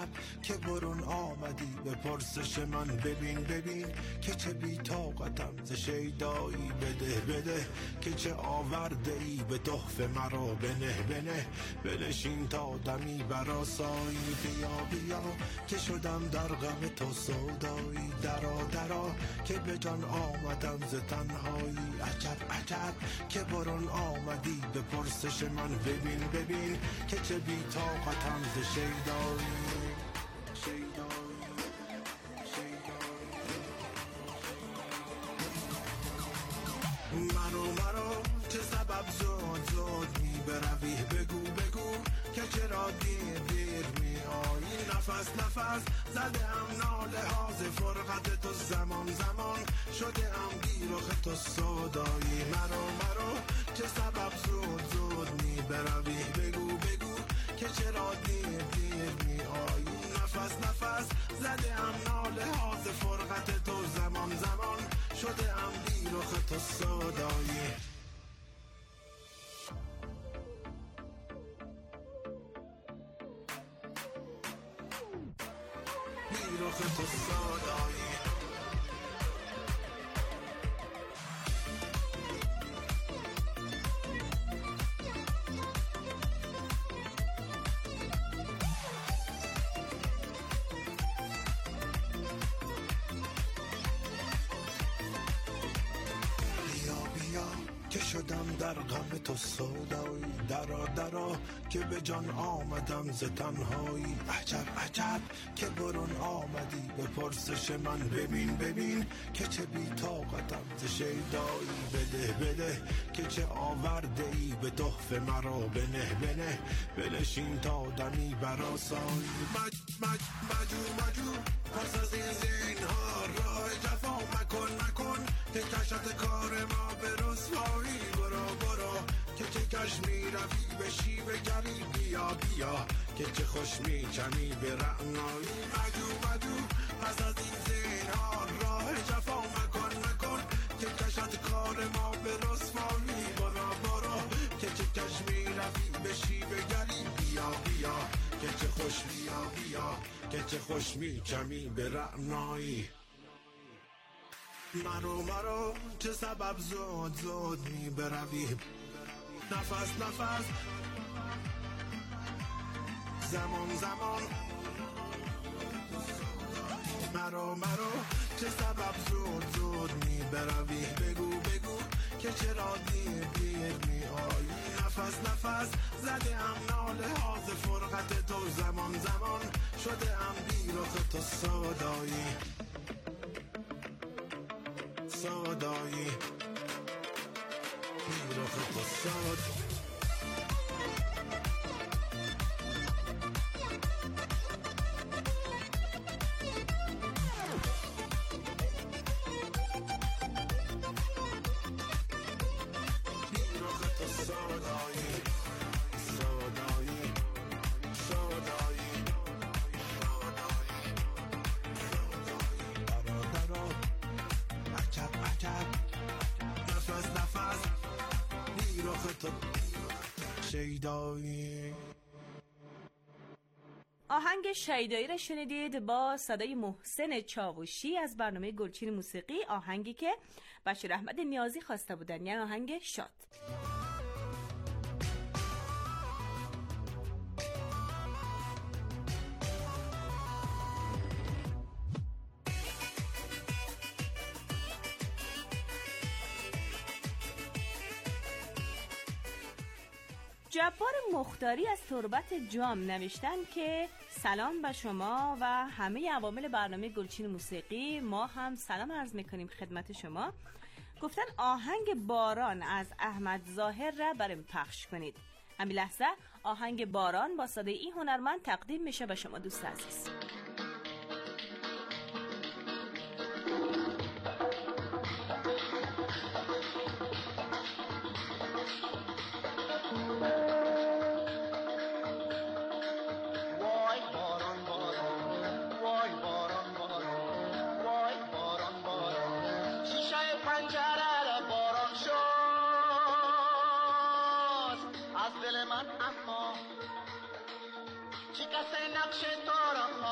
عجب که برون آمدی به پرسش من. ببین ببین که چه بی طاقتم ز شیدایی. بده بده که چه آورده ای به تحفه مرا. بنه بنه بنشین تا دمی برآسایی. بیا بیا که شدم در غم تو سودایی. درا درا که به جان آمدم ز تنهایی. عجب عجب که برون آمدی به پرسش من. ببین ببین که چه بی طاقتم ز شیدایی. مرو چه سبب زود می بروی. بگو بگو که چرا دیر می آیی. نفس زده هم ناله ها ز فرقت تو. زمان شده هم بیرخ تو سودایی. مرو چه سبب زود می بروی. بگو که چرا دیر می آیی. نفس زده هم ناله ها ز فرقت تو. زمان شده هم بیرخ تو سودایی. بیرخ تو سودایی. که شدم در غم تو سودایی. درا که به جان آمدم ز تنهایی. عجب که برون آمدی به پرسش من. ببین که چه بی طاقتم ز شیدایی. بده که چه آورده ای به تحفه مرا. بنه بنشین تا دمی برآسایی. مجور پس از این زینهار راه جفا مکن که کشت کار ما به رسوایی. برو که چه کش می روی به شیوه گری. بیا که چه خوش می چمی به رعنایی. مجو پس از این زینهار راه جفا مکن که کشت کار ما به رسوایی. برو که چه کش می روی به شیوه گری. بیا که چه خوش بیا که چه خوش می چمی به رعنایی. مرو چه سبب زود می بروی. نفس زمان مرو چه سبب زود می بروی. بگو که چرا دیر می آیی. نفس زده هم ناله ها ز فرقت تو. زمان شده هم بیرخ تو سودایی. بیرخ تو سودایی. آهنگ شیدایی را شنیدید با صدای محسن چاوشی از برنامه گلچین موسیقی. آهنگی که بشیر احمد نیازی خواسته بودن، یعنی آهنگ شاد. جبار مختاری از تربت جام نوشتن که سلام به شما و همه عوامل برنامه گلچین موسیقی. ما هم سلام عرض میکنیم خدمت شما. گفتن آهنگ باران از احمد ظاهر را برام پخش کنید. همین لحظه آهنگ باران با صدای این هنرمند تقدیم میشه به شما دوست عزیز. نقش تو را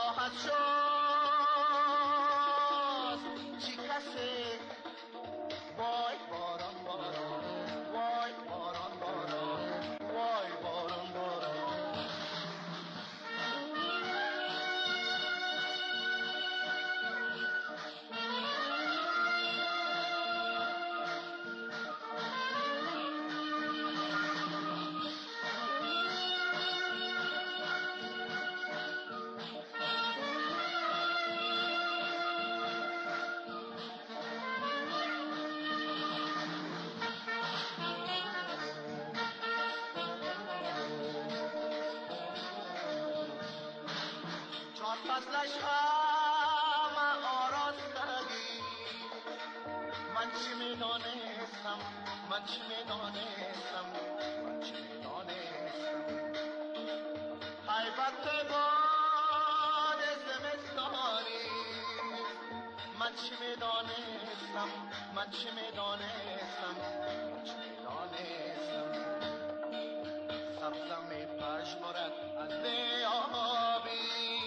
فضلش همه آراستگی من چی میدانستم من چی میدانستم من چی میدانستم حیبت باد زمستانی من چی میدانستم من چی میدانستم من چی میدانستم سبزم پشمارد از بیابی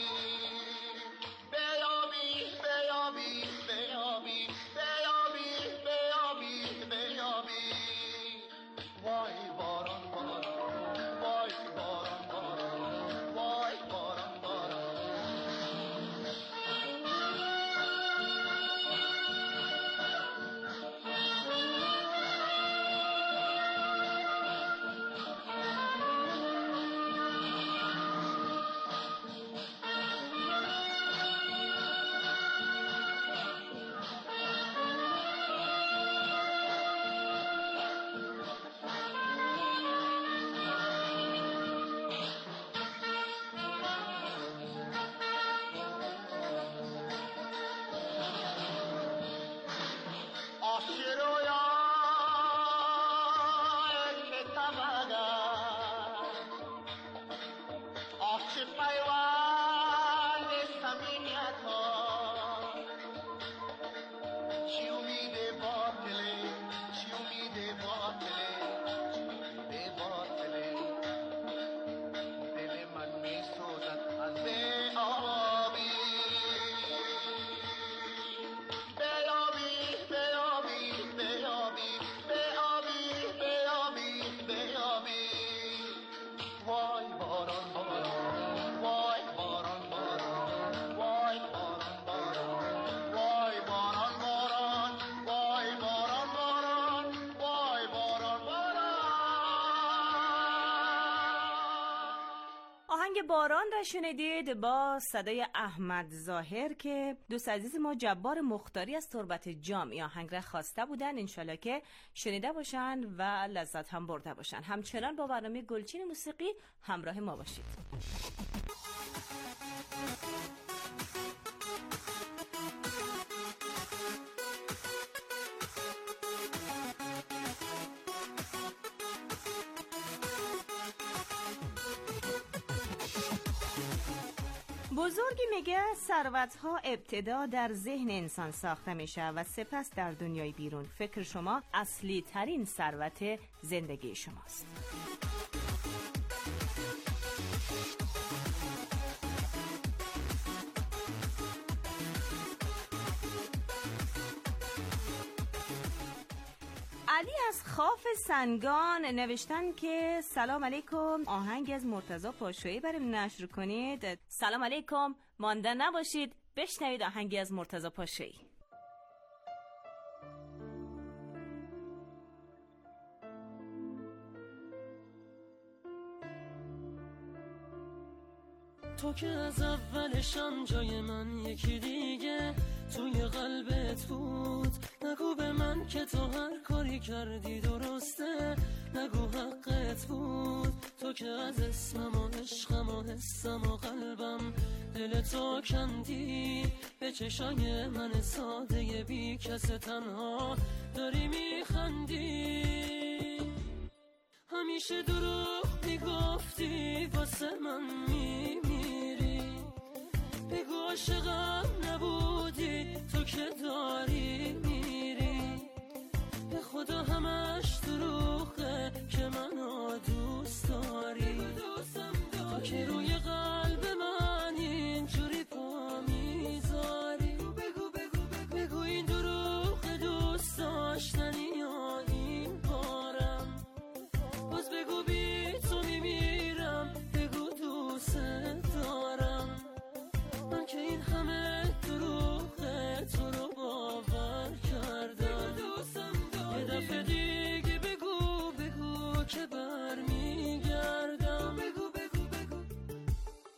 بیابی بیابی بیابی بیابی بیابی بیابی وای باران باران وای باران باران وای باران باران باران را شنیدید با صدای احمد ظاهر که دوست عزیز ما جبار مختاری از تربت جام یا آهنگ را خواسته بودن. انشالله که شنیده باشن و لذت هم برده باشن. همچنان با برنامه گلچین موسیقی همراه ما باشید. بزرگی میگه ثروت‌ها ابتدا در ذهن انسان ساخته میشه و سپس در دنیای بیرون. فکر شما اصلی ترین ثروت زندگی شماست. علی از خاف سنگان نوشتن که سلام علیکم، آهنگ از مرتضی پاشویی برام نشر کنید. سلام علیکم، مانده نباشید، بشنوید آهنگی از مرتضی پاشویی. تو که از اولشم جای من یکی دیگه توی قلبت بود، نگو به من که تو هر کاری کردی درسته، نگو حقت بود. تو که از اسمم و عشقم و حسم و قلبم دل تو کندی، به چشای من ساده بی کس تنها داری میخندی. همیشه دروغ میگفتی واسه من میمیری، بگو عاشقم نبودی تو که داری میری. به خدا همش دروغه که منو دوست داری، تو که روی قلب من اینجوری پا میذاری. بگو این دروغ دوست داشتنی یا این بارم، باز بگو بی تو میمیرم، بگو دوست دارم. من که این همه دروغه تو رو باور کردم، یه دفعه دیگه بگو که برمیگردم.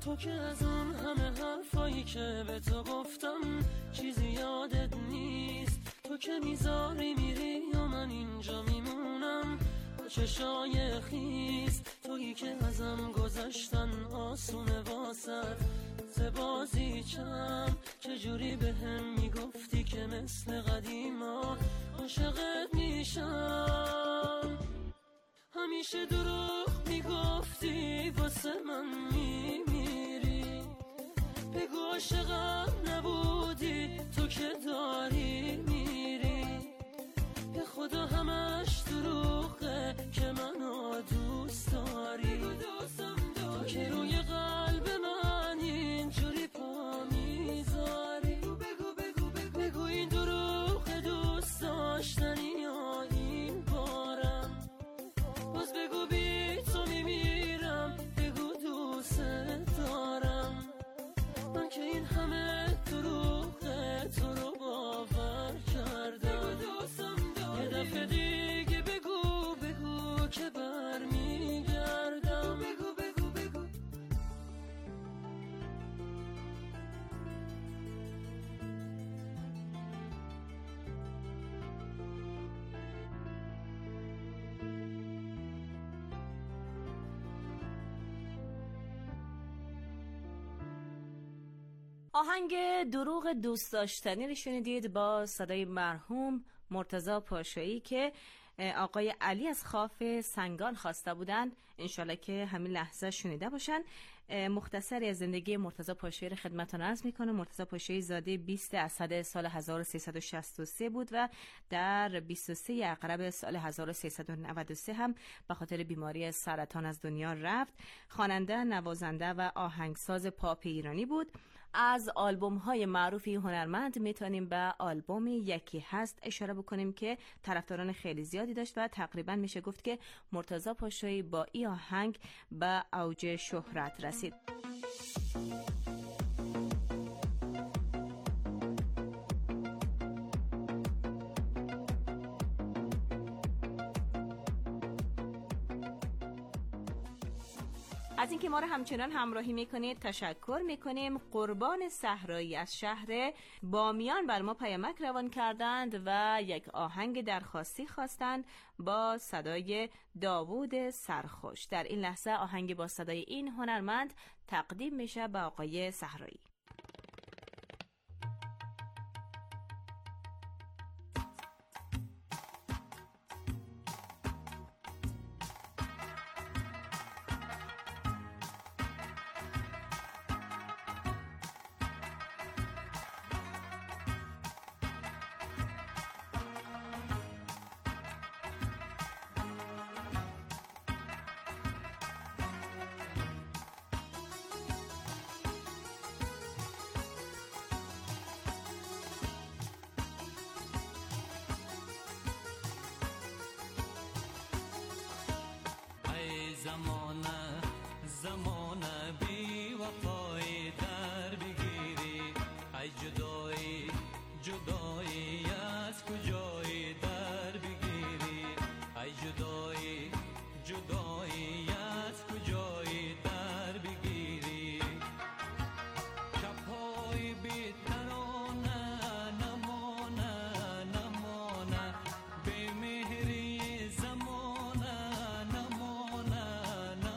تو که از اون همه حرفایی که به تو گفتم چیزی یادت نیست. تو که میذاری میری و من اینجا میمونم با چشای خیس. تویی که ازم گذشتن آسونه واسد زبازی چم. چجوری به هم میگفتی که مثل قدیما عاشقت میشم. همیشه دروغ میگفتی واسه من میمیری. بگو عاشقم نبودی تو که داری میری. به خدا همش دروغه که منو دوست داری. تو که روی قلب من اینجوری پا میذاری. بگو این دروغ دوست داشتنی یا این بارم. باز بگو بی تو میمیرم. بگو دوست دارم. من که این همه دروغه تو رو باور کردم. یه دفعه دیگه بگو که برمیگردم. بگو آهنگ دروغ دوست داشتنی رو شنیدید با صدای مرحوم مرتضی پاشایی که آقای علی از خاف سنگان خواسته بودن. انشالله که همین لحظه شنیده باشن. مختصری از زندگی مرتضی پاشایی رو خدمتتون عرض میکنم. مرتضی پاشایی زاده 20 اسد سال 1363 بود و در 23 اقرب سال 1393 هم به خاطر بیماری سرطان از دنیا رفت. خواننده، نوازنده و آهنگساز پاپ ایرانی بود. از آلبوم های معروفی هنرمند میتونیم به آلبوم یکی هست اشاره بکنیم که طرفداران خیلی زیادی داشت و تقریبا میشه گفت که مرتضی پاشایی با این آهنگ به اوج شهرت رسید. از اینکه ما رو همچنان همراهی میکنید تشکر میکنیم. قربان صحرایی از شهر بامیان بر ما پیامک روان کردند و یک آهنگ درخواستی خواستند با صدای داوود سرخوش. در این لحظه آهنگ با صدای این هنرمند تقدیم میشه به آقای صحرایی. زمانه بی وفای در بگیری. ای جدایی از کجای در بگیری. ای جدایی از کجای در بگیری. شبهای بی ترانه نمانه بی مهری زمانه نمانه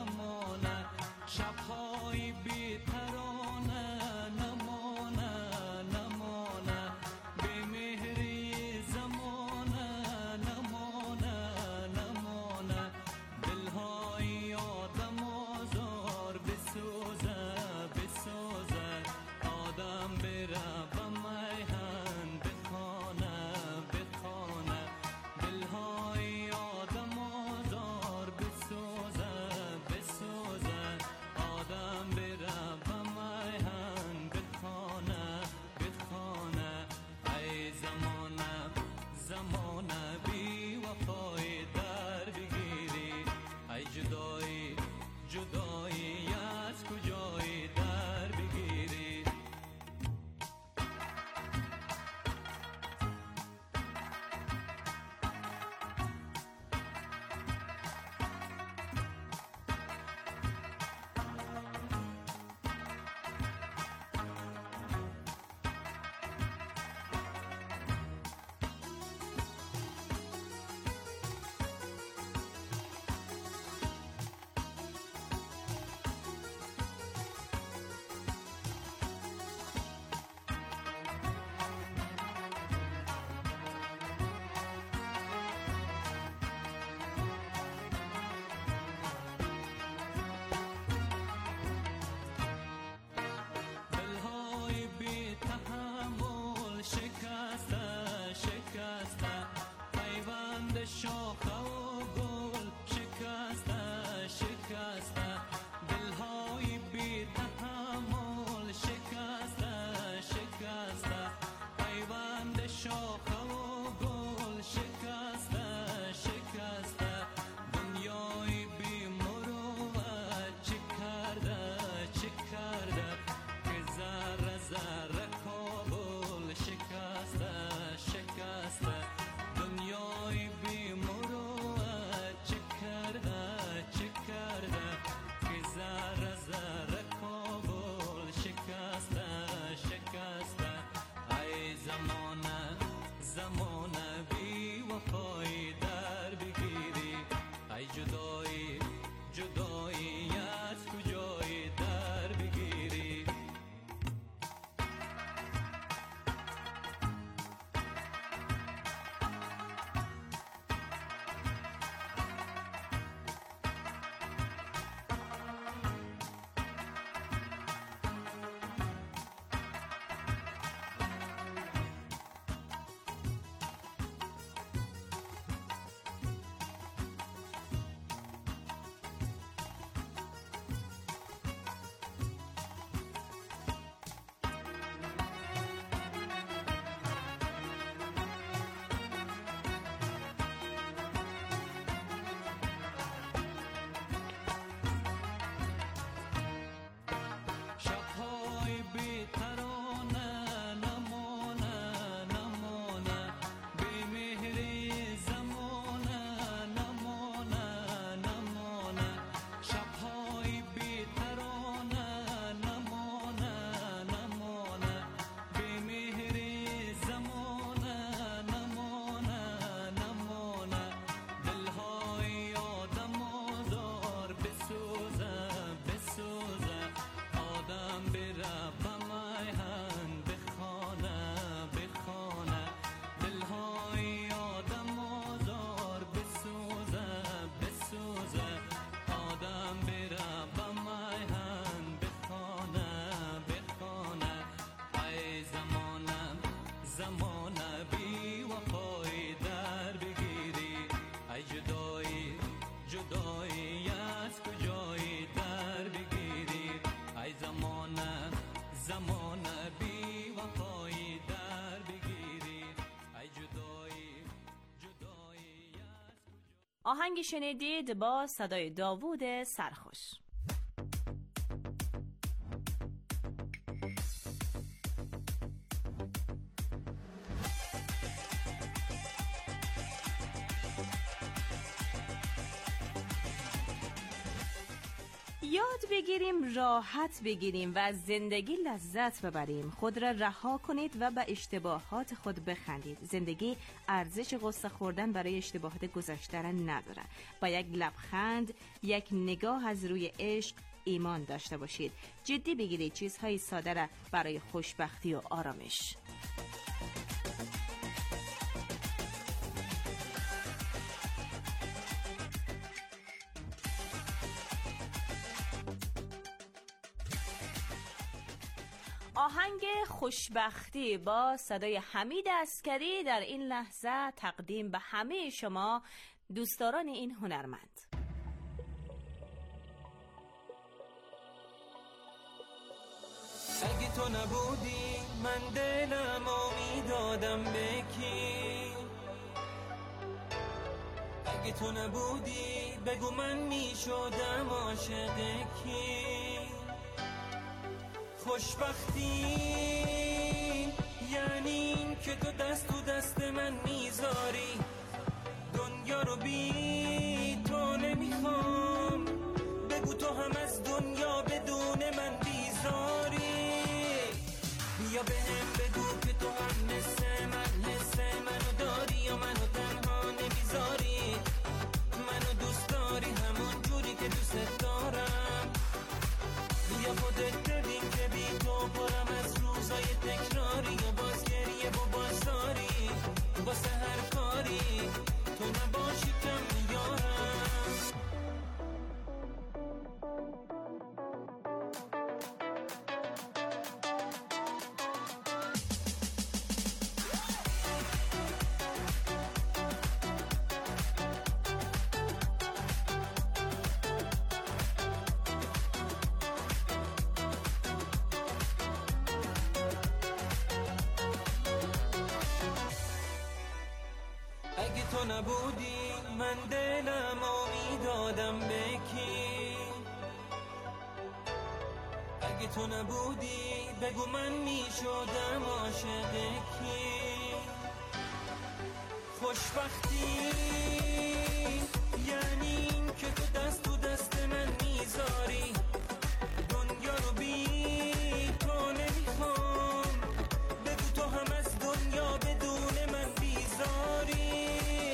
شاخه و گل شکسته شکسته دلهای بی تحمل شکسته شکسته پیوند شاخه و گل شکسته شکسته دنیای بی مروت چه کرده چه کرده که ذره ذره کابل شکسته شکسته دنیای بی مروت چه کرده چه کرده که ذره ذره کابل شکسته شکسته ای زمانه زمانه بی وفایی در بگیری ای جدایی جداییت کجایی در بگیری شب‌های بی ترانه نمانه نمانه بی مهری زمانه نمانه نمانه شب‌های بی ترانه نمانه نمانه بی مهری زمانه نمانه نمانه دلهای آدم آزار بسوزه بسوزه آدم بره بمیهن بخانه بخانه دلهای آدم آزار بسوزه بسوزه آدم بره بمیهن بخانه بخانه ای زمانه زمانه بی وفایی در بگیری ای جدایی جداییت کجایی در بگیری ای زمانه زمانه بی وفایی در بگیری ای جدایی جداییت آهنگ شنیدید با صدای داوود سرخوش. یاد بگیریم راحت بگیریم و از زندگی لذت ببریم. خود را رها کنید و به اشتباهات خود بخندید. زندگی ارزش غصه خوردن برای اشتباهات گذشته را نداره. با یک لبخند، یک نگاه از روی عشق ایمان داشته باشید. جدی بگیرید چیزهای ساده را برای خوشبختی و آرامش. آهنگ خوشبختی با صدای حمید عسکری در این لحظه تقدیم به همه شما دوستداران این هنرمند. اگه تو نبودی من دلمو میدادم به کی، اگه تو نبودی بگو من میشدم عاشق کی. خوشبختی یعنی این که تو دست تو دست من میذاری، دنیا رو بی تو نمیخوام، بگو تو هم از دنیا بدون من بیزاری. بیا بهم بگو که تو هم مثل من حس منو داری یا منو تنها نمیذاری، منو دوست داری همون جوری که دوست دارم. بیا خودت ببین که بی تو پرم از روزای تکراری، یا باز گریه و باز داری واسه هر کاری، تو نباشی کم تو نبودی من دلم میدادم به کی؟ اگه تو نبودی بگو من میشدم عاشق کی؟ خوشبختی یعنی این که تو دست تو دست من میذاری، دنیا رو بی تو نمیخوام، بگو تو هم از دنیا بدون من بیزاری.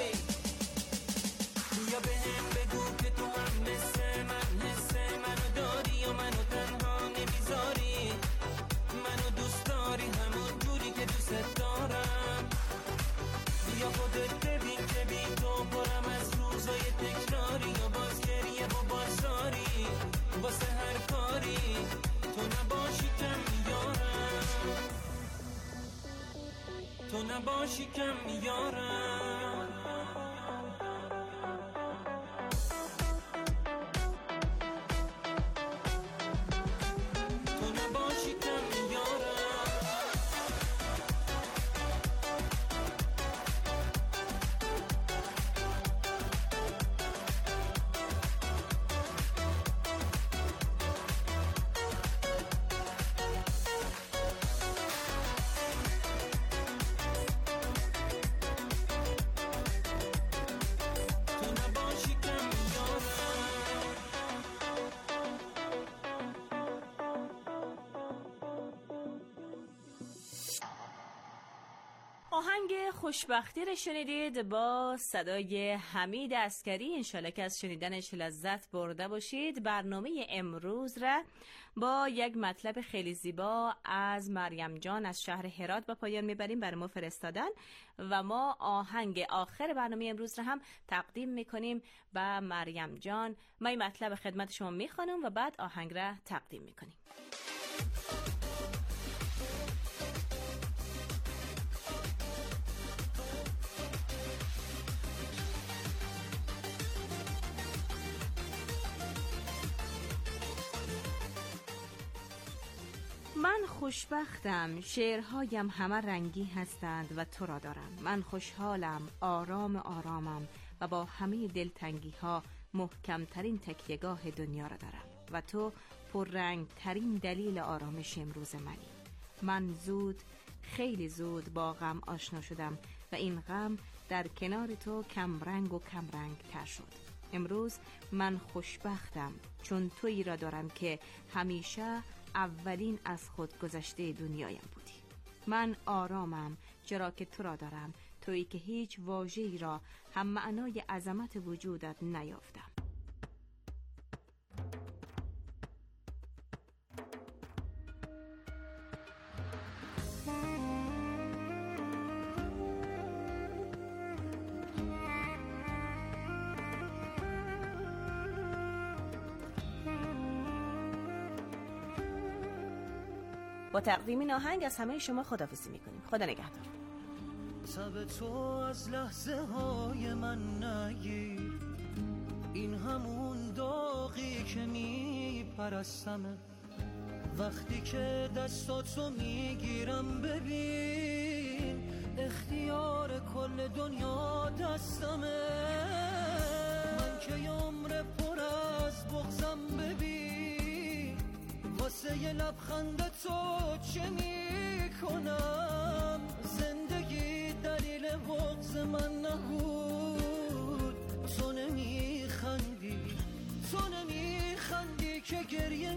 بیا بهم بگو که تو هم مثل من حس منو داری و منو تنها نمیذاری، منو دوست داری همون جوری که دوست دارم. بیا خودت ببین که بی تو پرم از روزای تکراری و باز گریه و بازاری واسه هر کاری. تو نباشی کم میارم، تو نباشی کم میارم. آهنگ خوشبختی رو شنیدید با صدای حمید عسکری. انشالله که از شنیدنش لذت برده باشید. برنامه امروز را با یک مطلب خیلی زیبا از مریم جان از شهر هرات به پایان میبریم. برای ما فرستادن و ما آهنگ آخر برنامه امروز را هم تقدیم میکنیم به مریم جان. ما این مطلب خدمت شما میخوانم و بعد آهنگ را تقدیم میکنیم. من خوشبختم، شعرهایم همه رنگی هستند و تو را دارم. من خوشحالم، آرامم و با همه دلتنگی ها محکمترین تکیهگاه دنیا را دارم و تو پررنگ ترین دلیل آرامش امروز منی. من خیلی زود با غم آشنا شدم و این غم در کنار تو کمرنگ تر شد. امروز من خوشبختم چون تویی را دارم که همیشه اولین از خود گذشته دنیایم بودی. من آرامم چرا که تو را دارم، تویی که هیچ واژه‌ای را هم معنای عظمت وجودت نیافتم. با تقدیم این آهنگ از همه شما خداحافظی میکنیم. خدا نگهدار. تب تو از لحظه های من نگیر، این همون داغی که میپرستمه. وقتی که دستاتو میگیرم ببین اختیار کل دنیا دستمه. من که عمر پر از بغضم ببین واسه یه لبخند تو چه میکنم. زندگی دلیل بغض من نبود، تو نمیخندی که گریه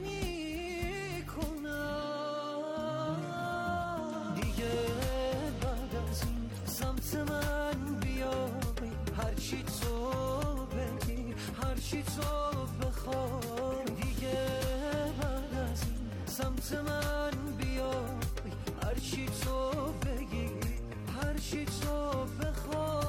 میکنم. دیگه بعد از این سمت من بیای، هرچی تو بگی هرچی تو بخوای. دیگه بعد از این سمت من بیای، هرچی تو بگی هرچی تو بخوای.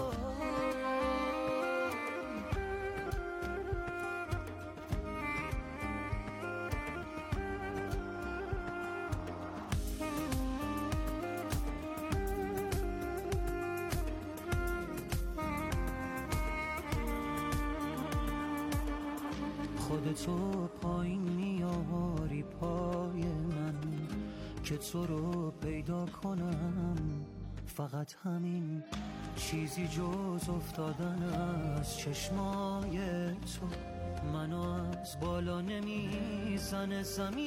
خودتو پایین میاری پای من که تو رو پیدا کنم. فقط همین چیزی جز افتادن از چشمای تو منو از بالا نمیزنه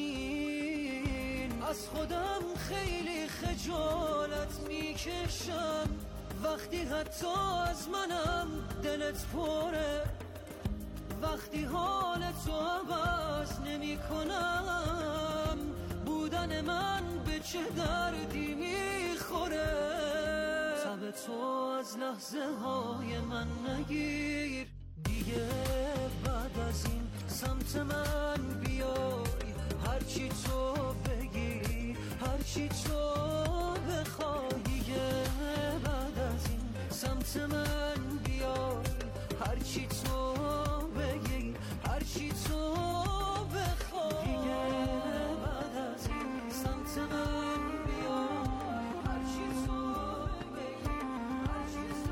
زمین. از خودم خیلی خجالت میکشم وقتی حتی از منم دلت پره، وقتی حال تو عوض نمی کنم بودن من به چه دردی میخوره. تب تو از لحظه های من نگیر دیگه، بعد از این سمت من بیای، هرچی تو بگی هرچی تو بخوای، بعد از این سمت من بیای، هرچی تو بگی هرچی تو بخوای، بعد از این سمت من بیای، هرچی تو بگی هرچی تو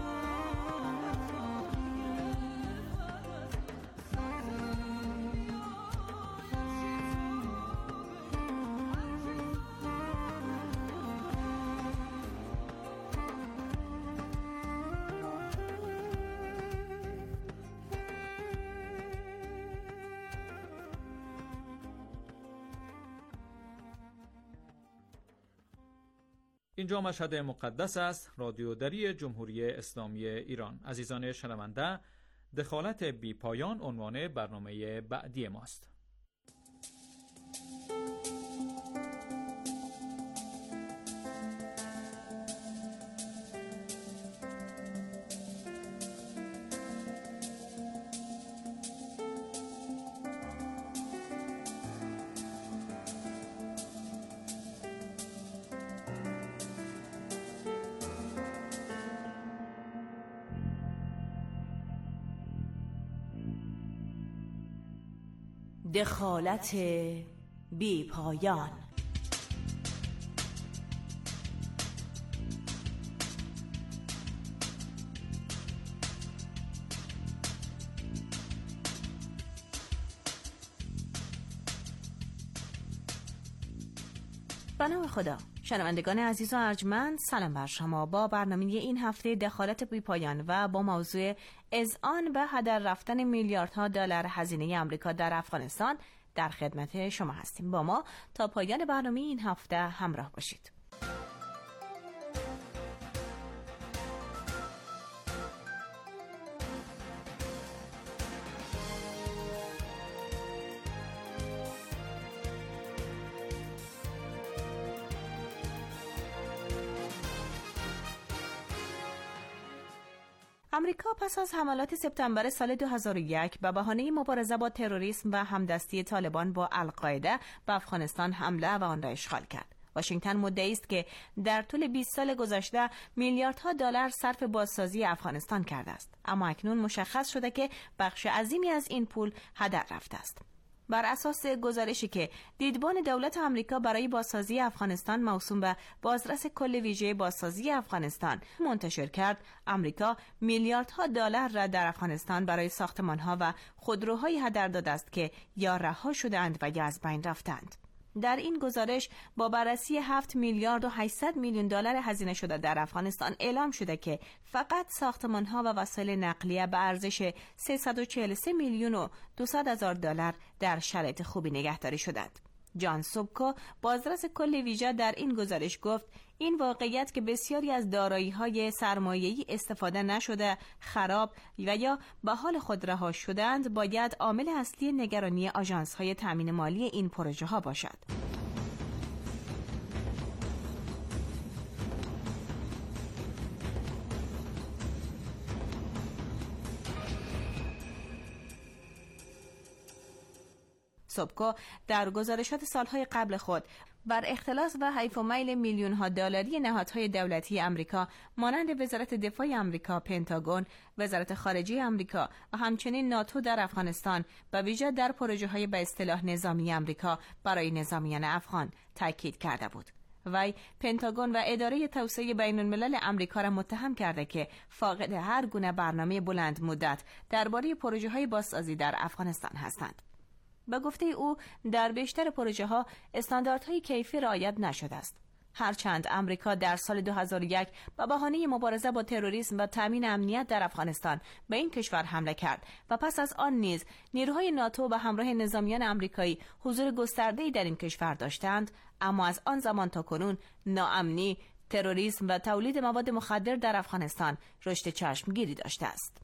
اینجا مشهد مقدس است، رادیوداری جمهوری اسلامی ایران. عزیزان شنونده، دخالت بی پایان عنوان برنامه بعدی ماست. دخالت بی پایان. به نام خدا. شنوندگان عزیز و ارجمند، سلام بر شما. با برنامه این هفته دخالت بی پایان و با موضوع اذعان به هدر رفتن میلیاردها دلار هزینه آمریکا در افغانستان در خدمت شما هستیم. با ما تا پایان برنامه این هفته همراه باشید. آمریکا پس از حملات سپتامبر سال 2001 به بهانه مبارزه با تروریسم و همدستی طالبان با القاعده به افغانستان حمله و آن را اشغال کرد. واشنگتن مدعی است که در طول 20 سال گذشته میلیاردها دلار صرف بازسازی افغانستان کرده است، اما اکنون مشخص شده که بخش عظیمی از این پول هدر رفته است. بر اساس گزارشی که دیدبان دولت آمریکا برای بازسازی افغانستان موسوم به بازرس کل ویژه بازسازی افغانستان منتشر کرد، آمریکا میلیاردها دلار را در افغانستان برای ساختمان‌ها و خودروهای هدر داده است که یا رها شدند و یا از بین رفتند. در این گزارش با بررسی 7 میلیارد و 800 میلیون دلار هزینه شده در افغانستان اعلام شده که فقط ساختمان‌ها و وسایل نقلیه به ارزش 343 میلیون و 200 هزار دلار در شرایط خوبی نگهداری شدند. جان سوبکو، بازرس کل ویژه، در این گزارش گفت این واقعیت که بسیاری از دارایی‌های سرمایه‌ای استفاده نشده، خراب و یا به حال خود رها شدند، باید عامل اصلی نگرانی آژانس‌های تأمین مالی این پروژه‌ها باشد. سوبکو در گزارشات سالهای قبل خود بر اختلاس و حیف و میل میلیون‌ها دلاری نهادهای دولتی آمریکا مانند وزارت دفاع آمریکا، پنتاگون، وزارت خارجه آمریکا و همچنین ناتو در افغانستان و ویژه در پروژه‌های به اصطلاح نظامی آمریکا برای نظامیان افغان تاکید کرده بود. وی پنتاگون و اداره توسعه بین‌الملل آمریکا را متهم کرده که فاقد هر گونه برنامه بلند مدت درباره پروژه‌های بازسازی در افغانستان هستند. به گفته او در بیشتر پروژه‌ها استانداردهای کیفی رعایت نشده است. هرچند امریکا در سال 2001 به بهانه مبارزه با تروریسم و تامین امنیت در افغانستان به این کشور حمله کرد و پس از آن نیز نیروهای ناتو به همراه نظامیان آمریکایی حضور گسترده‌ای در این کشور داشتند، اما از آن زمان تا کنون ناامنی، تروریسم و تولید مواد مخدر در افغانستان رشد چشمگیری داشته است.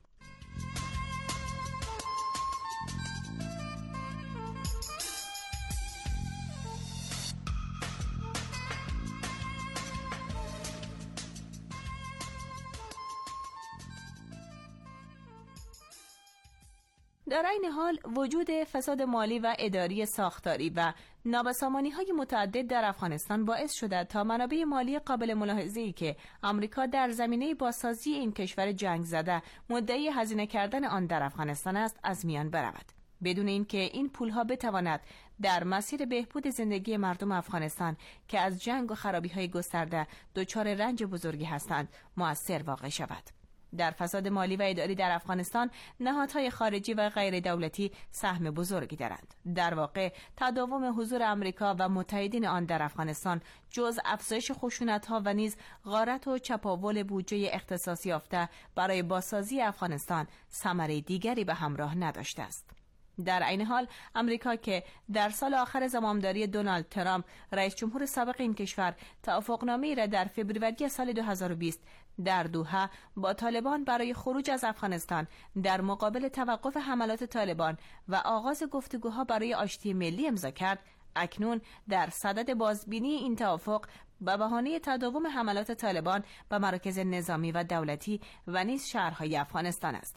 در این حال وجود فساد مالی و اداری ساختاری و نابسامانی‌های متعدد در افغانستان باعث شده تا منابع مالی قابل ملاحظه‌ای که آمریکا در زمینه بازسازی این کشور جنگ زده مدعی هزینه کردن آن در افغانستان است از میان برود، بدون اینکه این پولها بتواند در مسیر بهبود زندگی مردم افغانستان که از جنگ و خرابی‌های گسترده دچار رنج بزرگی هستند مؤثر واقع شود. در فساد مالی و اداری در افغانستان نهادهای خارجی و غیر دولتی سهم بزرگی دارند. در واقع تداوم حضور آمریکا و متحدین آن در افغانستان جز افزایش خشونت‌ها و نیز غارت و چپاول بودجه اختصاصی یافته برای بازسازی افغانستان ثمره دیگری به همراه نداشته است. در عین حال آمریکا که در سال آخر زمامداری دونالد ترامپ رئیس جمهور سابق این کشور توافقنامه‌ای را در فوریه سال 2020 در دوحه با طالبان برای خروج از افغانستان در مقابل توقف حملات طالبان و آغاز گفتگوها برای آشتی ملی امضا کرد، اکنون در صدد بازبینی این توافق به بهانه تداوم حملات طالبان به مراکز نظامی و دولتی و نیز شهرهای افغانستان است.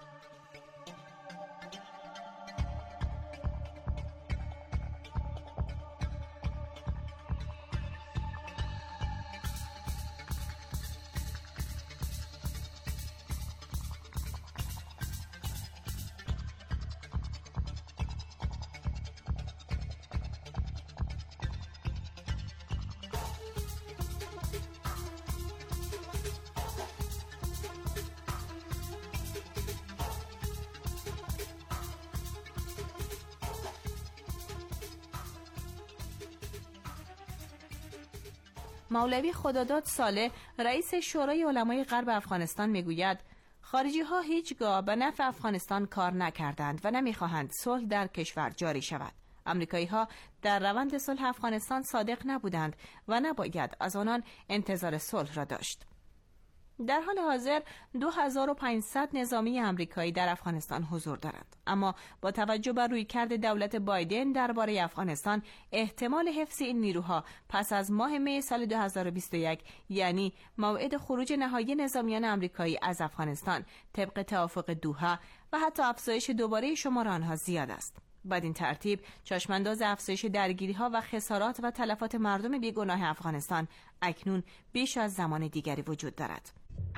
مولوی خداداد صالح رئیس شورای علمای غرب افغانستان میگوید خارجی ها هیچگاه به نفع افغانستان کار نکردند و نمیخواهند صلح در کشور جاری شود. امریکایی ها در روند صلح افغانستان صادق نبودند و نباید از آنان انتظار صلح را داشت. در حال حاضر 2500 نظامی آمریکایی در افغانستان حضور دارند، اما با توجه بر رویکرد دولت بایدن درباره افغانستان احتمال حفظ این نیروها پس از ماه می سال 2021 یعنی موعد خروج نهایی نظامیان آمریکایی از افغانستان طبق توافق دوحه و حتی افزایش دوباره شمار آنها زیاد است. بدین ترتیب چشمانداز افزایش درگیری‌ها و خسارات و تلفات مردم بیگناه افغانستان اکنون بیش از زمان دیگری وجود دارد.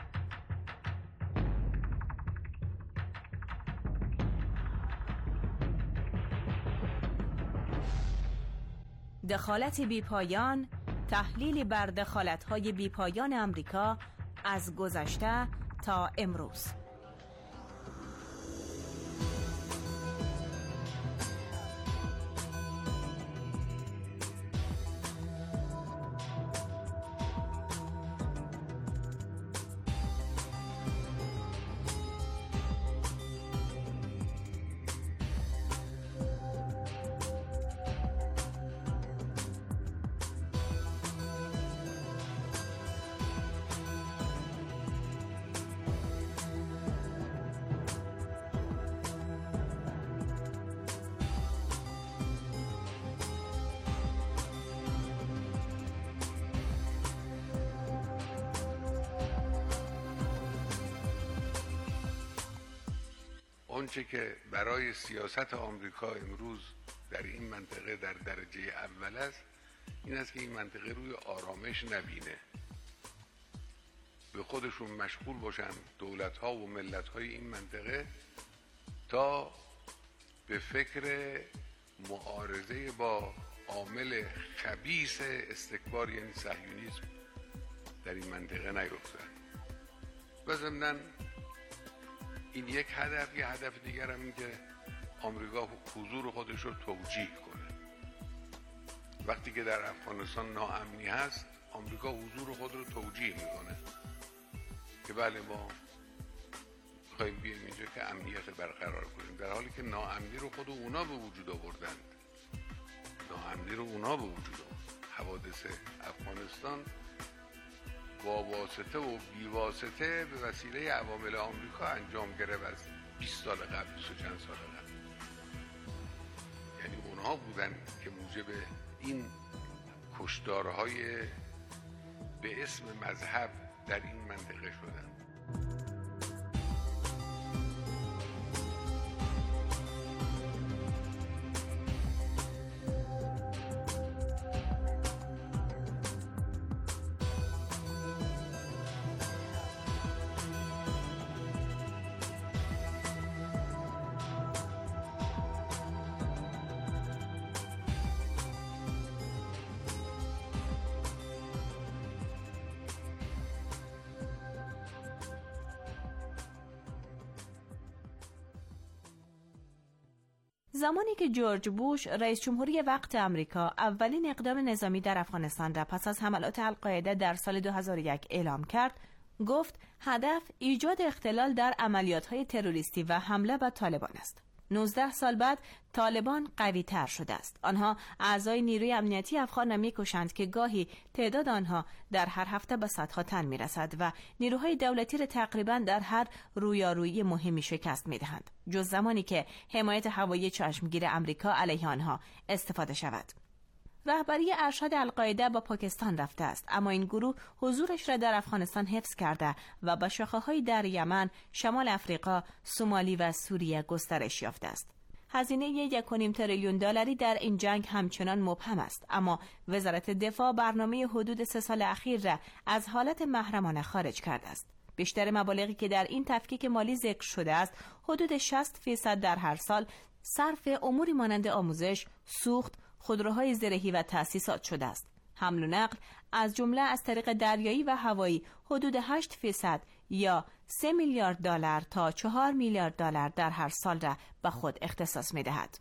دخالت بیپایان، تحلیلی بر دخالت‌های بیپایان آمریکا از گذشته تا امروز. آنچه که برای سیاست آمریکا امروز در این منطقه در درجه اول است این است که این منطقه روی آرامش نبینه، به خودشون مشغول باشن دولت‌ها و ملت‌های این منطقه تا به فکر معارضه با عامل خبیث استکبار یعنی صهیونیسم در این منطقه نیفتن. و ضمناً این یک هدف، یه هدف دیگر هم این که آمریکا حضور خودش رو توجیه کنه. وقتی که در افغانستان ناامنی هست آمریکا حضور خود رو توجیه میکنه که بله ما میخوایم بیایم اینجا که امنیت برقرار کنیم، در حالی که ناامنی رو خود اونا به وجود آوردند. ناامنی رو اونا به وجود آوردند. حوادث افغانستان با واسطه و بی واسطه به وسیله عوامل آمریکا انجام گرفت از 20 سال قبل، 20 و چند سال قبل. یعنی اونها بودن که موجب این کشتارهای به اسم مذهب در این منطقه شدن. زمانی که جورج بوش رئیس جمهوری وقت آمریکا اولین اقدام نظامی در افغانستان را پس از حملات القاعده در سال 2001 اعلام کرد، گفت هدف ایجاد اختلال در عملیات‌های تروریستی و حمله به طالبان است. 19 سال بعد طالبان قوی تر شده است. آنها اعضای نیروی امنیتی افغان را می‌کشند که گاهی تعداد آنها در هر هفته به صدها تن می‌رسد و نیروهای دولتی را تقریباً در هر رویارویی مهمی شکست می‌دهند، جز زمانی که حمایت هوایی چشمگیر آمریکا علیه آنها استفاده شود. رهبری ارشد القاعده با پاکستان رفته است، اما این گروه حضورش را در افغانستان حفظ کرده و به شاخه‌های در یمن، شمال افریقا، سومالی و سوریه گسترش یافته است. هزینه 1.5 تریلیون دلاری در این جنگ همچنان مبهم است، اما وزارت دفاع برنامه حدود 3 سال اخیر را از حالت محرمانه خارج کرده است. بیشتر مبالغی که در این تفکیک مالی ذکر شده است، حدود 60% در هر سال صرف اموری مانند آموزش، سوخت، خودروهای زرهی و تأسیسات شده است. حمل و نقل از جمله از طریق دریایی و هوایی حدود 8% یا 3 میلیارد دلار تا 4 میلیارد دلار در هر سال را به خود اختصاص می‌دهد.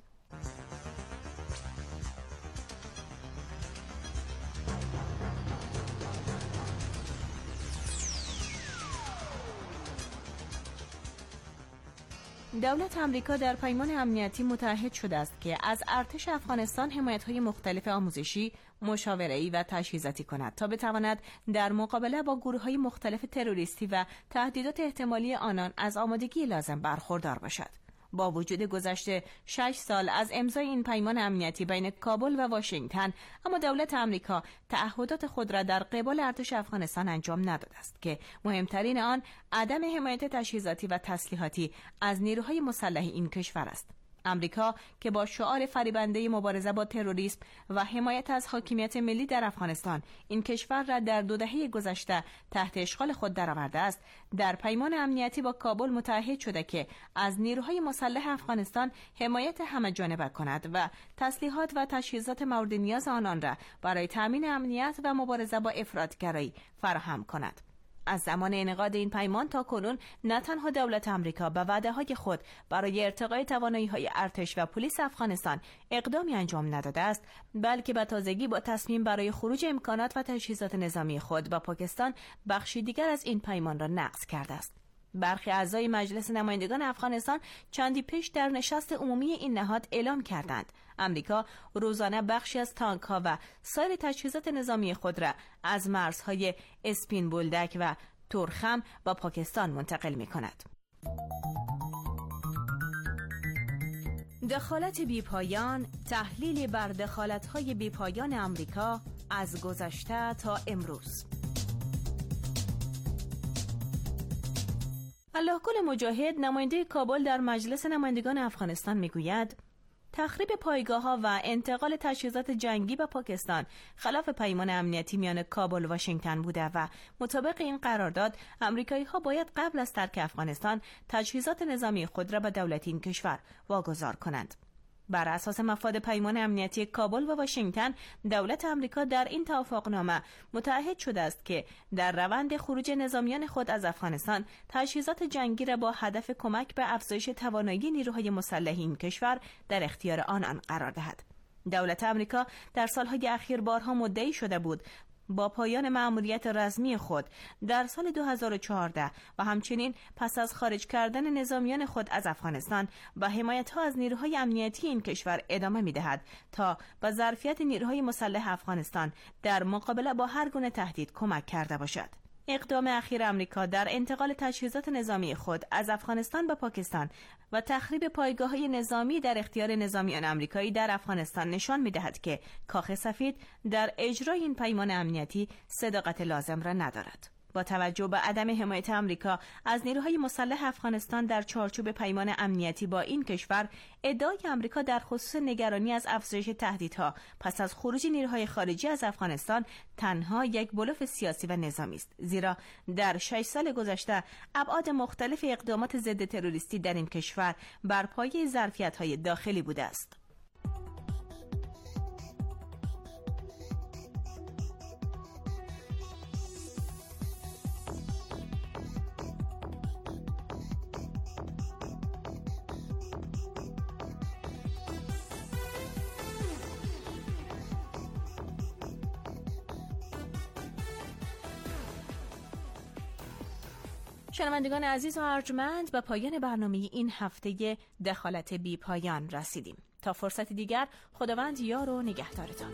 دولت آمریکا در پیمان امنیتی متعهد شده است که از ارتش افغانستان حمایت‌های مختلف آموزشی، مشاوره‌ای و تجهیزاتی کند تا بتواند در مقابله با گروه‌های مختلف تروریستی و تهدیدات احتمالی آنان از آمادگی لازم برخوردار باشد. با وجود گذشت 6 سال از امضای این پیمان امنیتی بین کابل و واشنگتن، اما دولت آمریکا تعهدات خود را در قبال ارتش افغانستان انجام نداده است که مهمترین آن عدم حمایت تجهیزاتی و تسلیحاتی از نیروهای مسلح این کشور است. آمریکا که با شعار فریبنده مبارزه با تروریسم و حمایت از حاکمیت ملی در افغانستان این کشور را در 2 دهه گذشته تحت اشغال خود درآورده است، در پیمان امنیتی با کابل متعهد شده که از نیروهای مسلح افغانستان حمایت همه‌جانبه کند و تسلیحات و تجهیزات مورد نیاز آنان را برای تامین امنیت و مبارزه با افراطگرایی فراهم کند. از زمان انعقاد این پیمان تا کنون نه تنها دولت آمریکا به وعده‌های خود برای ارتقای توانایی‌های ارتش و پلیس افغانستان اقدامی انجام نداده است، بلکه به تازگی با تصمیم برای خروج امکانات و تجهیزات نظامی خود با پاکستان بخشی دیگر از این پیمان را نقض کرده است. برخی اعضای مجلس نمایندگان افغانستان چندی پیش در نشست عمومی این نهاد اعلام کردند آمریکا روزانه بخشی از تانک‌ها و سایر تجهیزات نظامی خود را از مرزهای اسپین بولدک و تورخم با پاکستان منتقل می‌کند. دخالت بی‌پایان، تحلیل بر دخالت‌های بی‌پایان آمریکا از گذشته تا امروز. الله گل مجاهد، نماینده کابل در مجلس نمایندگان افغانستان میگوید تخریب پایگاه‌ها و انتقال تجهیزات جنگی به پاکستان خلاف پیمان امنیتی میان کابل و واشنگتن بوده و مطابق این قرارداد آمریکایی‌ها باید قبل از ترک افغانستان تجهیزات نظامی خود را به دولت این کشور واگذار کنند. بر اساس مفاد پیمان امنیتی کابل و واشنگتن، دولت آمریکا در این توافقنامه متعهد شده است که در روند خروج نظامیان خود از افغانستان تجهیزات جنگی را با هدف کمک به افزایش توانایی نیروهای مسلح این کشور در اختیار آنان قرار دهد. دولت آمریکا در سالهای اخیر بارها مدعی شده بود با پایان مأموریت رسمی خود در سال 2014 و همچنین پس از خارج کردن نظامیان خود از افغانستان و حمایت‌ها از نیروهای امنیتی این کشور ادامه می‌دهد تا به ظرفیت نیروهای مسلح افغانستان در مقابله با هر گونه تهدید کمک کرده باشد. اقدام اخیر آمریکا در انتقال تجهیزات نظامی خود از افغانستان به پاکستان و تخریب پایگاه‌های نظامی در اختیار نظامیان آمریکایی در افغانستان نشان می‌دهد که کاخ سفید در اجرای این پیمان امنیتی صداقت لازم را ندارد. با توجه به عدم حمایت آمریکا از نیروهای مسلح افغانستان در چارچوب پیمان امنیتی با این کشور، ادعای آمریکا در خصوص نگرانی از افزایش تهدیدها پس از خروج نیروهای خارجی از افغانستان تنها یک بلوف سیاسی و نظامی است، زیرا در 6 سال گذشته ابعاد مختلف اقدامات ضد تروریستی در این کشور بر پایه ظرفیت‌های داخلی بوده است. شنوندگان عزیز و ارجمند، به پایان برنامه این هفته دخالت بی پایان رسیدیم. تا فرصت دیگر، خداوند یار و نگهدارتان.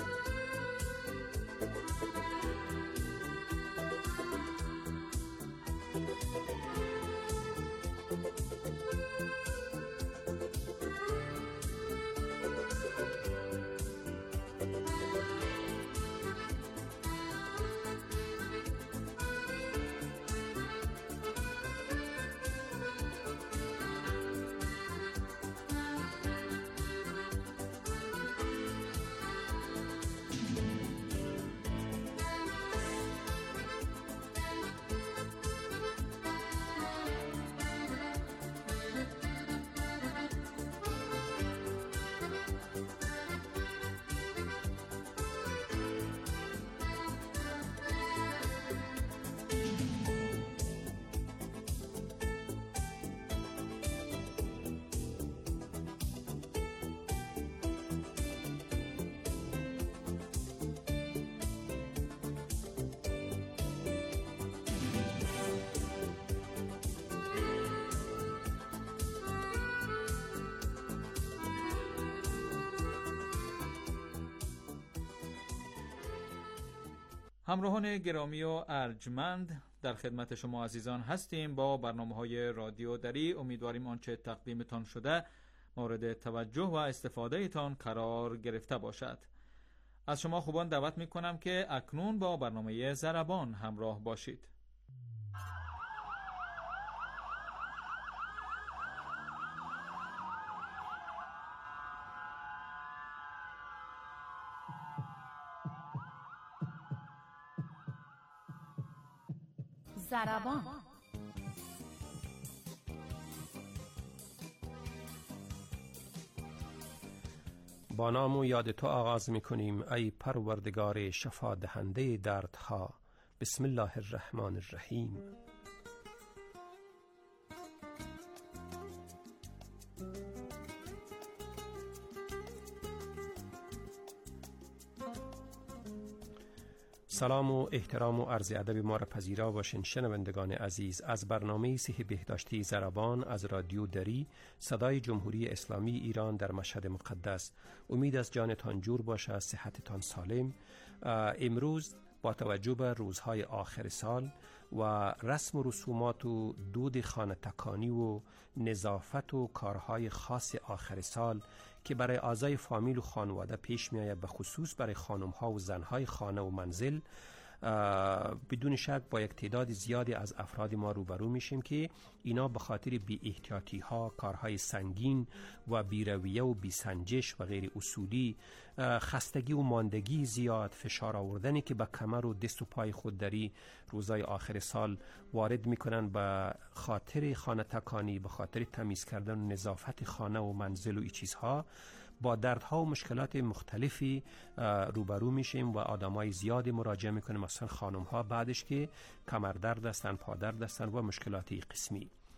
همراهان گرامی و ارجمند، در خدمت شما عزیزان هستیم با برنامه‌های رادیو دری. امیدواریم آنچه تقدیمتان شده مورد توجه و استفاده تان قرار گرفته باشد. از شما خوبان دعوت می‌کنم که اکنون با برنامه ضربان همراه باشید. ضربان. با نام و یاد تو آغاز می‌کنیم ای پروردگار شفا دهنده دردها. بسم الله الرحمن الرحیم. سلام و احترام و عرض ادب ما را پذیرا باشین شنوندگان عزیز. از برنامه صحه بهداشتی ضربان از رادیو دری، صدای جمهوری اسلامی ایران در مشهد مقدس. امید از جانتان جور باشه، صحتتان سالم. امروز با توجه به روزهای آخر سال و رسم و رسومات و دود خانه تکانی و نظافت و کارهای خاص آخر سال که برای اعضای فامیل و خانواده پیش می آید، به خصوص برای خانم ها و زن های خانه و منزل، بدون شک با یک تعداد زیادی از افراد ما روبرو میشیم که اینا به خاطر بی احتیاطی ها، کارهای سنگین و بیرویه و بیسنجش و غیر اصولی، خستگی و ماندگی زیاد، فشار آوردنی که به کمر و دست و پای خود داری روزای آخر سال وارد میکنن، به خاطر خانه تکانی، به خاطر تمیز کردن و نظافت خانه و منزل و این چیزها، با دردها و مشکلات مختلفی روبرو میشیم و آدمای زیادی مراجعه میکنیم، مثلا خانم ها بعدش که کمر درد هستن، پا درد هستن و مشکلات قسمی.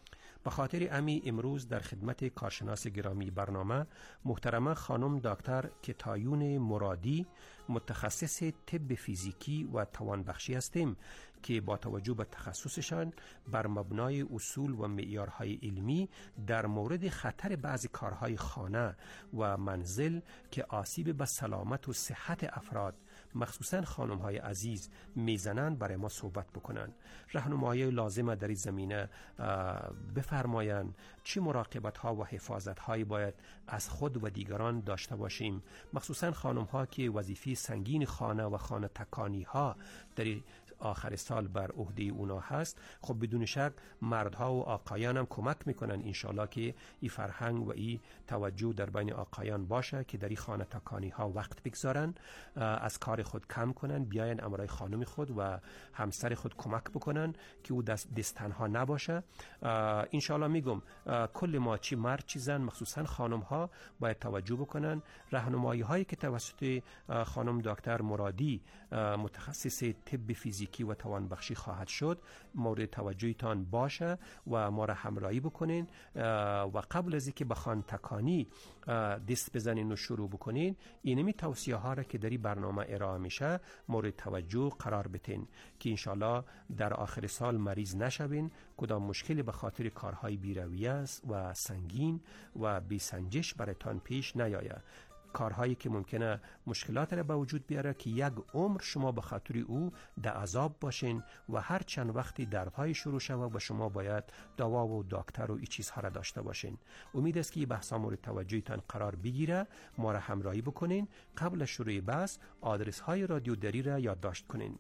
به خاطر امی امروز در خدمت کارشناس گرامی برنامه محترمه خانم دکتر کتایون مرادی، متخصص طب فیزیکی و توانبخشی هستیم که با توجه به تخصصشان بر مبنای اصول و معیارهای علمی در مورد خطر بعضی کارهای خانه و منزل که آسیب به سلامت و صحت افراد مخصوصاً خانم‌های عزیز میزنند برای ما صحبت بکنن. راهنمایی لازمه در این زمینه بفرمایند. چه مراقبت‌ها و حفاظت‌هایی باید از خود و دیگران داشته باشیم، مخصوصاً خانم‌ها که وظیفه سنگین خانه و خانه تکانی‌ها در آخر سال بر عهده اونا هست. خب بدون شک مردها و آقایان هم کمک میکنن انشالله که این فرهنگ و این توجه در بین آقایان باشه که در این خانه تکانی ها وقت بگذارن، از کار خود کم کنن، بیاین امرای خانم خود و همسر خود کمک بکنن که او دست تنها نباشه. انشالله میگم کل ما چی مرد چی زن مخصوصا خانم ها باید توجه بکنن. راهنمایی هایی که توسط خانم دکتر مرادی متخصص طب فیزیکی و توانبخشی خواهد شد مورد توجهتان باشه و ما را همراهی بکنین و قبل از اینکه به خانه تکانی دست بزنین و شروع بکنین اینمی توصیه ها را که در این برنامه ارائه میشه مورد توجه قرار بدین که انشالله در آخر سال مریض نشوین، کدام مشکلی به خاطر کارهای بی‌رویه است و سنگین و بی‌سنجش برایتان پیش نیاید. کارهایی که ممکنه مشکلات را به وجود بیاره که یک عمر شما به خاطر او در عذاب باشین و هر چند وقتی دردهای شروع شود و شما باید دوا و دکتر و این چیزها را داشته باشین. امید است که این بحثا مورد توجهتان قرار بگیره. ما را همراهی بکنین. قبل از شروع بحث آدرس های رادیو دری را یادداشت کنین: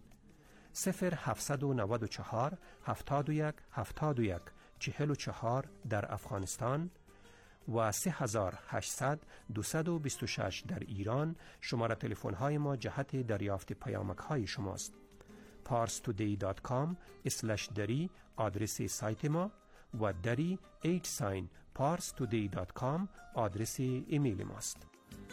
0794 71 71 44 در افغانستان و 3800 226 در ایران. شماره تلفن های ما جهت دریافت پیامک های شماست. parstoday.com/dari آدرس سایت ما و dari @parstoday.com آدرس ایمیل ماست.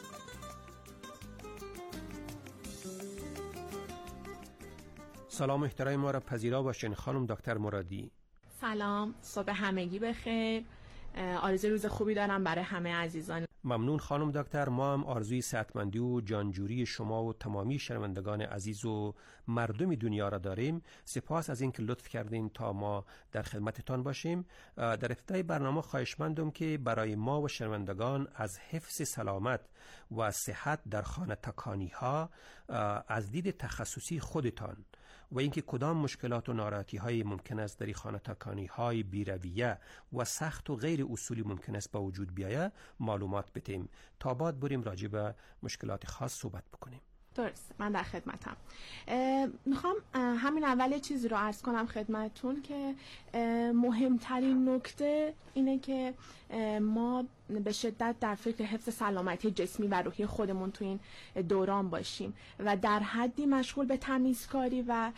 سلام احترام ما را پذیرا باشین خانم دکتر مرادی. سلام، صبح همگی بخیر. آرزوی روز خوبی دارم برای همه عزیزان. ممنون خانم دکتر. ما هم آرزوی صحتمندی و جانجوری شما و تمامی شنوندگان عزیز و مردم دنیا را داریم. سپاس از اینکه لطف کردین تا ما در خدمتتان باشیم. در ابتدای برنامه خواهشمندم که برای ما و شنوندگان از حفظ سلامت و صحت در خانه تکانی ها از دید تخصصی خودتان و اینکه کدام مشکلات و ناراحتی های ممکن است در خانه تکانی های بی‌رویه و سخت و غیر اصولی ممکن است به وجود بیاید معلومات بدیم تا بعد بریم راجع به مشکلات خاص صحبت بکنیم. درست، من در خدمتم. میخوام همین اول چیزی رو عرض کنم خدمتتون که مهمترین نکته اینه که ما به شدت در فکر حفظ سلامتی جسمی و روحی خودمون تو این دوران باشیم و در حدی مشغول به تمیزکاری و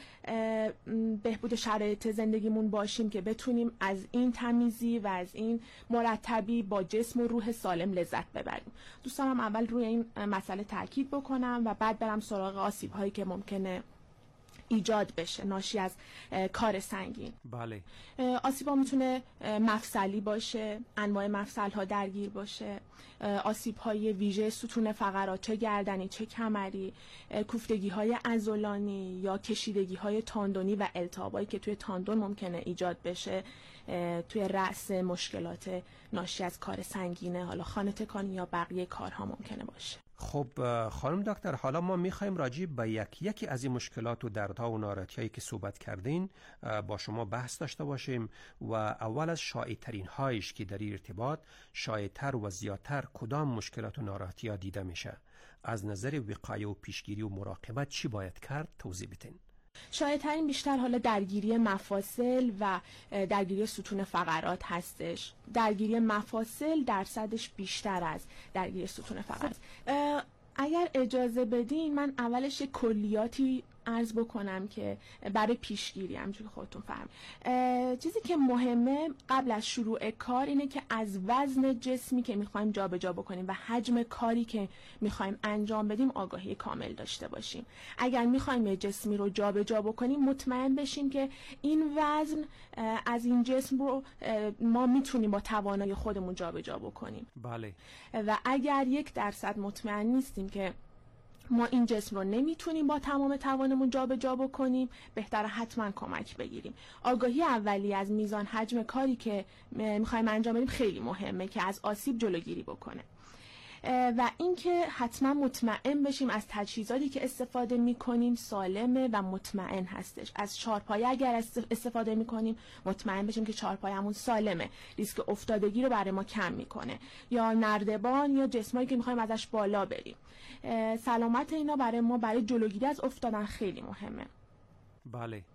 بهبود شرایط زندگیمون باشیم که بتونیم از این تمیزی و از این مرتبی با جسم و روح سالم لذت ببریم. دوست دارم اول روی این مسئله تاکید بکنم و بعد برم سراغ آسیب‌هایی که ممکنه ایجاد بشه ناشی از کار سنگین. بله. آسیب‌ها میتونه مفصلی باشه، انواع مفصل‌ها درگیر باشه، آسیب‌های ویژه ستون فقرات، چه گردنی چه کمری، کوفتگی‌های عضلانی یا کشیدگی‌های تاندونی و التهابایی که توی تاندون ممکنه ایجاد بشه توی رأس مشکلات ناشی از کار سنگینه، حالا خانه تکانی یا بقیه کارها ممکنه باشه. خب خانم دکتر، حالا ما میخوایم راجع به یکی از این مشکلات و دردها و ناراحتی‌هایی که صحبت کردین با شما بحث داشته باشیم و اول از شایع‌ترین هایش که در این ارتباط شایع‌تر و زیادتر کدام مشکلات و ناراحتی‌ها دیده میشه، از نظر وقایه و پیشگیری و مراقبت چی باید کرد توضیح بدین. شایع‌ترین بیشتر حالا درگیری مفاصل و درگیری ستون فقرات هستش. درگیری مفاصل درصدش بیشتر از درگیری ستون فقرات. اگر اجازه بدین من اولش کلیاتی عرض بکنم که برای پیشگیری همونجوری که خودتون فهمید، چیزی که مهمه قبل از شروع کار اینه که از وزن جسمی که میخوایم جابجا بکنیم و حجم کاری که میخوایم انجام بدیم آگاهی کامل داشته باشیم. اگر میخوایم یه جسمی رو جابجا بکنیم مطمئن بشیم که این وزن از این جسم رو ما میتونیم با توانایی خودمون جابجا بکنیم. بله. و اگر 1% مطمئن نیستیم که ما این جسم رو نمیتونیم با تمام توانمون جابجا بکنیم، بهتره حتما کمک بگیریم. آگاهی اولیه از میزان حجم کاری که میخوایم انجام بدیم خیلی مهمه که از آسیب جلوگیری بکنه. و اینکه حتما مطمئن بشیم از تجهیزاتی که استفاده میکنیم سالمه و مطمئن هستش. از چهارپایه اگر استفاده میکنیم مطمئن بشیم که چهارپایه‌مون سالمه، ریسک افتادگی رو برای ما کم میکنه. یا نردبان یا جسمایی که میخوایم ازش بالا بریم، سلامت اینا برای ما برای جلوگیری از افتادن خیلی مهمه. بله.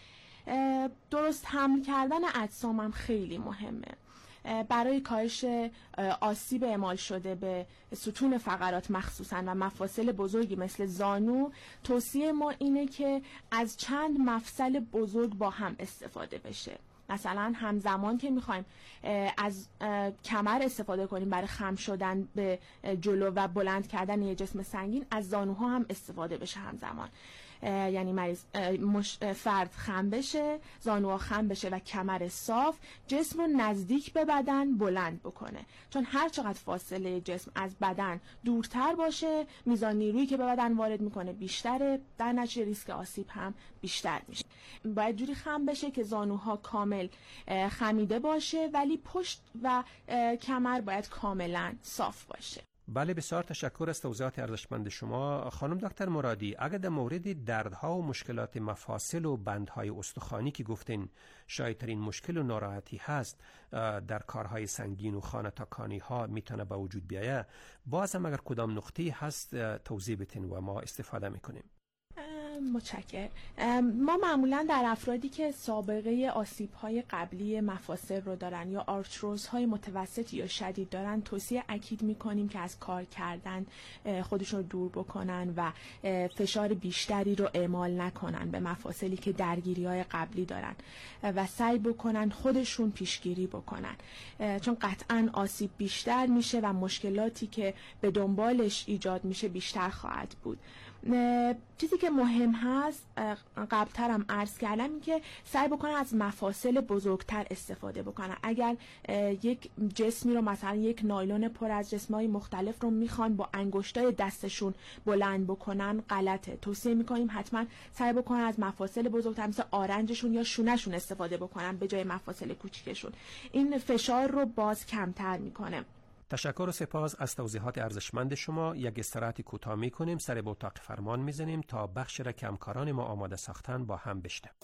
درست حمل کردن اجسام هم خیلی مهمه. برای کاهش آسیب اعمال شده به ستون فقرات مخصوصاً و مفاصل بزرگی مثل زانو، توصیه ما اینه که از چند مفصل بزرگ با هم استفاده بشه. مثلا همزمان که میخوایم از کمر استفاده کنیم برای خم شدن به جلو و بلند کردن یه جسم سنگین، از زانوها هم استفاده بشه همزمان. یعنی فرد خم بشه، زانوها خم بشه و کمر صاف، جسم رو نزدیک به بدن بلند بکنه. چون هر چقدر فاصله جسم از بدن دورتر باشه، میزان نیرویی که به بدن وارد میکنه بیشتره، در نتیجه ریسک آسیب هم بیشتر میشه. باید جوری خم بشه که زانوها کامل خمیده باشه ولی پشت و کمر باید کاملا صاف باشه. بله، بسیار تشکر از توضیحات ارزشمند شما. خانم دکتر مرادی، اگر در مورد دردها و مشکلات مفاصل و بندهای استخوانی که گفتین شایدترین مشکل و ناراحتی هست در کارهای سنگین و خانه تکانی ها میتونه به وجود بیایه، باز هم اگر کدام نقطه هست توضیح بدین و ما استفاده میکنیم. متشکرم. ما معمولا در افرادی که سابقه آسیب‌های قبلی مفاصل رو دارن یا آرتروزهای متوسط یا شدید دارن توصیه اکید می‌کنیم که از کار کردن خودشون رو دور بکنن و فشار بیشتری رو اعمال نکنن به مفاصلی که درگیری‌های قبلی دارن و سعی بکنن خودشون پیشگیری بکنن، چون قطعاً آسیب بیشتر میشه و مشکلاتی که به دنبالش ایجاد میشه بیشتر خواهد بود. چیزی که مهم هست قبلترم عرض کردم این که سعی بکنن از مفاصل بزرگتر استفاده بکنن. اگر یک جسمی رو مثلا یک نایلون پر از جسمای مختلف رو میخوان با انگشتای دستشون بلند بکنن غلطه. توصیه میکنیم حتما سعی بکنن از مفاصل بزرگتر مثل آرنجشون یا شونهشون استفاده بکنن به جای مفاصل کوچیکشون. این فشار رو باز کمتر میکنه. تشکر و سپاس از توضیحات ارزشمند شما. یک استراحت کوتاه میکنیم، سر به اتاق فرمان میزنیم تا بخش را که همکاران ما آماده ساختن با هم بشنویم.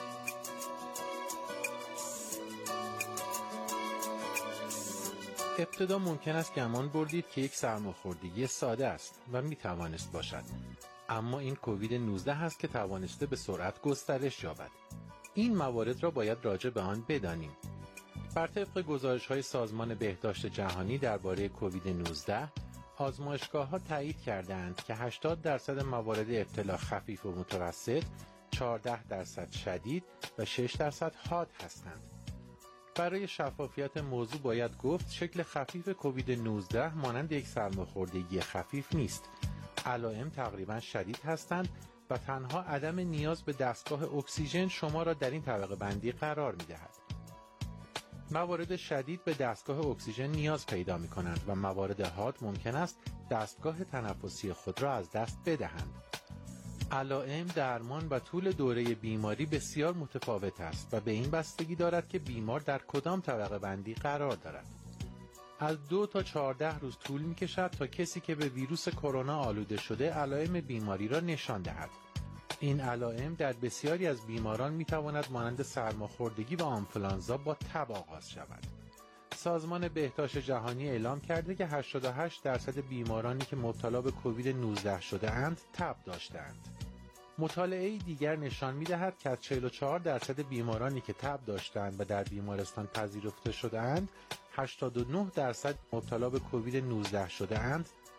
ابتدا ممکن است گمان بردید که یک سرماخوردگی ساده است و میتوانست باشد، اما این کووید 19 است که توانسته به سرعت گسترش یابد. این موارد را باید راجع به آن بدانیم. بر طبق گزارش‌های سازمان بهداشت جهانی درباره کووید 19 آزمایشگاه‌ها تایید کردند که 80% موارد ابتلا خفیف و متوسط، 14% شدید و 6% حاد هستند. برای شفافیت موضوع باید گفت شکل خفیف کووید 19 مانند یک سرماخوردگی خفیف نیست. علائم تقریباً شدید هستند و تنها عدم نیاز به دستگاه اکسیژن شما را در این طبقه بندی قرار می‌دهد. موارد شدید به دستگاه اکسیژن نیاز پیدا می کنند و موارد حاد ممکن است دستگاه تنفسی خود را از دست بدهند. علائم، درمان و طول دوره بیماری بسیار متفاوت است و به این بستگی دارد که بیمار در کدام طبقه بندی قرار دارد. از 2 تا 14 روز طول می کشد تا کسی که به ویروس کرونا آلوده شده علائم بیماری را نشان دهد. این علائم در بسیاری از بیماران میتواند مانند سرماخوردگی و آنفولانزا با تب آغاز شود. سازمان بهداشت جهانی اعلام کرده که 88% بیمارانی که مبتلا به کووید 19 شده اند تب داشتند. مطالعه دیگر نشان میدهد که از 44% بیمارانی که تب داشتند و در بیمارستان پذیرفته شده اند، 89% مبتلا به کووید 19 شده اند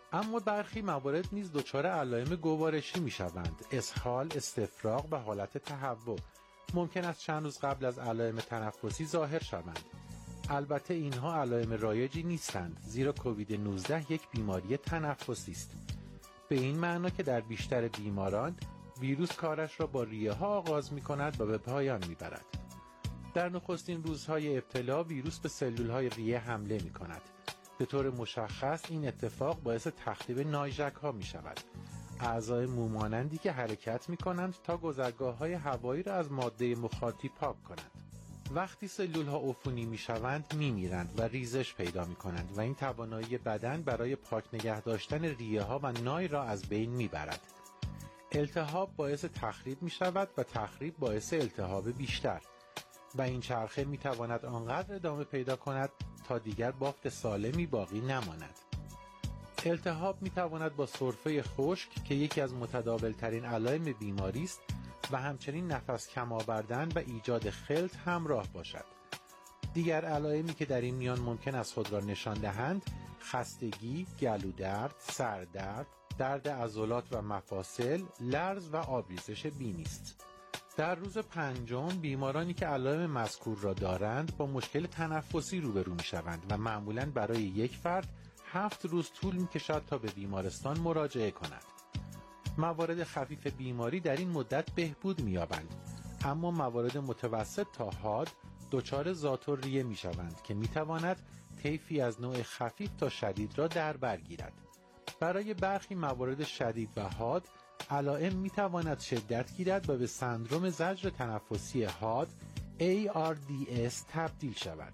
اما برخی موارد نیز دچار علائم گوارشی می‌شوند: اسهال، استفراغ و حالت تهوع. ممکن است چند روز قبل از علائم تنفسی ظاهر شوند. البته اینها علائم رایجی نیستند، زیرا کووید 19 یک بیماری تنفسی است. به این معنا که در بیشتر بیماران ویروس کارش را با ریه ها آغاز می کند و به پایان می برد. در نخستین روزهای ابتلا ویروس به سلول های ریه حمله می کند. به طور مشخص این اتفاق باعث تخریب نایژک ها می شود. اعضای مومانندی که حرکت می کنند تا گذرگاه های هوایی را از ماده مخاطی پاک کنند. وقتی سلول ها عفونی می شوند می میرند و ریزش پیدا می کنند و این توانایی بدن برای پاک نگه داشتن ریه ها و نای را از بین می برد. التهاب باعث تخریب می شود و تخریب باعث التهاب بیشتر و این چرخه می تواند آنقدر ادامه پیدا کند تا دیگر بافت سالمی باقی نماند. التهاب می تواند با سرفه خشک که یکی از متداول ترین علائم بیماری است و همچنین نفس کم آوردن و ایجاد خلط همراه باشد. دیگر علائمی که در این میان ممکن است خود را نشان دهند: خستگی، گلودرد، سردرد، درد عضلات و مفاصل، لرز و آبریزش بینی است. در روز پنجم بیمارانی که علائم مذکور را دارند با مشکل تنفسی روبرو می‌شوند و معمولاً برای یک فرد 7 روز طول می‌کشد تا به بیمارستان مراجعه کند. موارد خفیف بیماری در این مدت بهبود می‌یابند، اما موارد متوسط تا حاد دچار ذات‌الریه می‌شوند که می‌تواند طیفی از نوع خفیف تا شدید را در بر گیرد. برای برخی موارد شدید و حاد علائم می‌تواند شدت گیرد و به سندرم زجر تنفسی حاد ARDS تبدیل شود.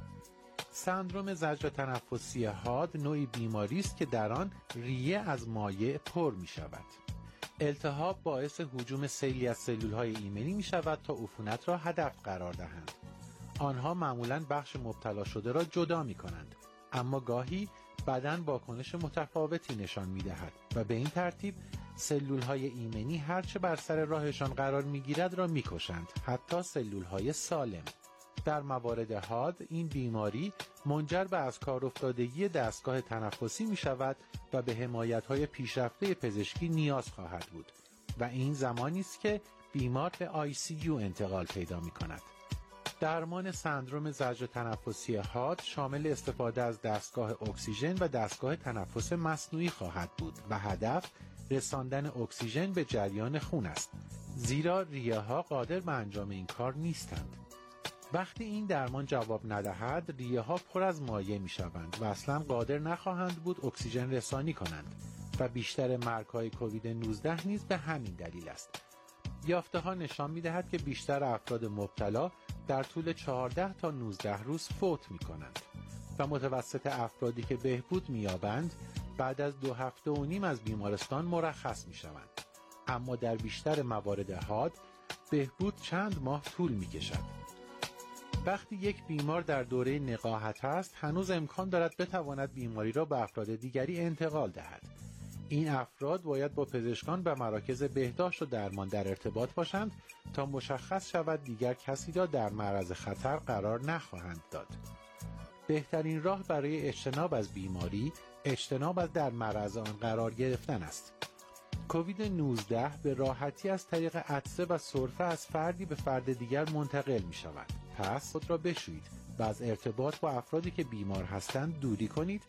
سندرم زجر تنفسی حاد نوعی بیماری است که در آن ریه از مایع پر می‌شود. التهاب باعث هجوم سیلی از سلول‌های ایمنی می‌شود تا عفونت را هدف قرار دهند. آنها معمولاً بخش مبتلا شده را جدا می‌کنند، اما گاهی بدن واکنش متفاوتی نشان می‌دهد و به این ترتیب سلول‌های ایمنی هرچه بر سر راهشان قرار می‌گیرد را می‌کشند، حتی سلول‌های سالم. در موارد حاد این بیماری منجر به از کار افتادگی دستگاه تنفسی می‌شود و به حمایت‌های پیشرفته پزشکی نیاز خواهد بود و این زمانی است که بیمار به ICU انتقال پیدا می‌کند. درمان سندرم زجر تنفسی حاد شامل استفاده از دستگاه اکسیژن و دستگاه تنفس مصنوعی خواهد بود و هدف رساندن اکسیژن به جریان خون است، زیرا ریه‌ها قادر به انجام این کار نیستند. وقتی این درمان جواب ندهد، ریه‌ها پر از مایع می‌شوند و اصلاً قادر نخواهند بود اکسیژن رسانی کنند و بیشتر مرگ‌های کووید 19 نیز به همین دلیل است. یافته‌ها نشان می‌دهد که بیشتر افراد مبتلا در طول 14 تا 19 روز فوت می‌کنند و متوسط افرادی که بهبود می‌یابند بعد از 2 هفته و نیم از بیمارستان مرخص می‌شوند. اما در بیشتر موارد حاد بهبود چند ماه طول می‌کشد. وقتی یک بیمار در دوره نقاهت است، هنوز امکان دارد بتواند بیماری را به افراد دیگری انتقال دهد. این افراد باید با پزشکان و مراکز بهداشت و درمان در ارتباط باشند تا مشخص شود دیگر کسی را در معرض خطر قرار نخواهند داد. بهترین راه برای اجتناب از بیماری، اجتناب از در معرض آن قرار گرفتن است. کووید 19 به راحتی از طریق عطسه و سرفه از فردی به فرد دیگر منتقل می شود. پس خود را بشویید و از ارتباط با افرادی که بیمار هستند دوری کنید